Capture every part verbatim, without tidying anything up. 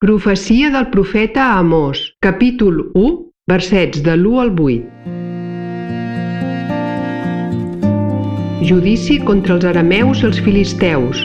Profecia del profeta Amós, capítol u, versets de l'u al vuit. Judici contra els arameus i els filisteus.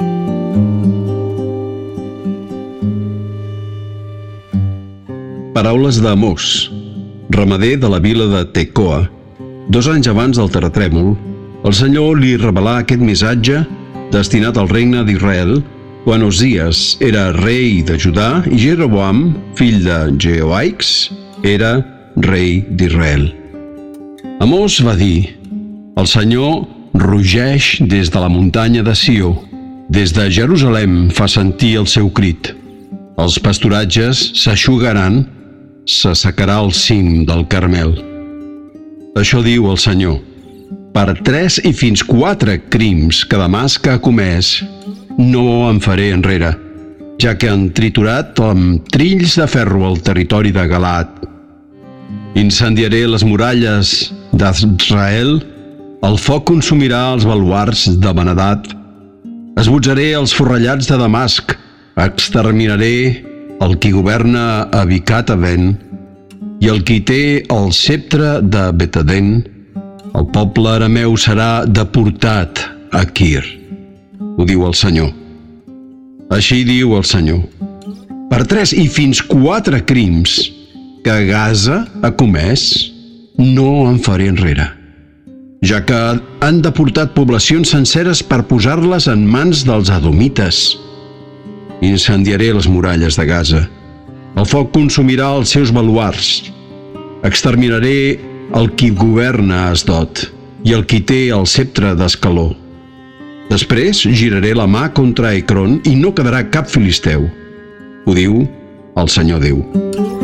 Paraules d'Amós, ramader de la vila de Tecoa. Dos anys abans del terratrèmol, el Senyor li revelà aquest missatge destinat al regne d'Israel quan Osies era rei de Judà i Jeroboam, fill de Jehoaix, era rei d'Israel. Amós va dir: el Senyor rugeix des de la muntanya de Sió, des de Jerusalem fa sentir el seu crit. Els pasturatges s'eixugaran, s'assecarà el cim del Carmel. Això diu el Senyor: per tres i fins quatre crims que Damasc ha comès, no em faré enrere, ja que han triturat amb trills de ferro el territori de Galaad. Incendiaré les muralles d'Israel, el foc consumirà els baluards de Ben-Hadad, esbotzaré els forrellats de Damasc, exterminaré el qui governa a Bicat-Aven i el qui té el ceptre de Bet-Aden. El poble arameu serà deportat a Kir. Ho diu el Senyor. Així diu el Senyor: per tres i fins quatre crims que Gaza ha comès, no em faré enrere, ja que han deportat poblacions senceres per posar-les en mans dels edomites. Incendiaré les muralles de Gaza. El foc consumirà els seus baluards. Exterminaré el qui governa a Asdod i el qui té el ceptre d'Ascaló. Després giraré la mà contra Ecrón i no quedarà cap filisteu. Ho diu el Senyor Déu.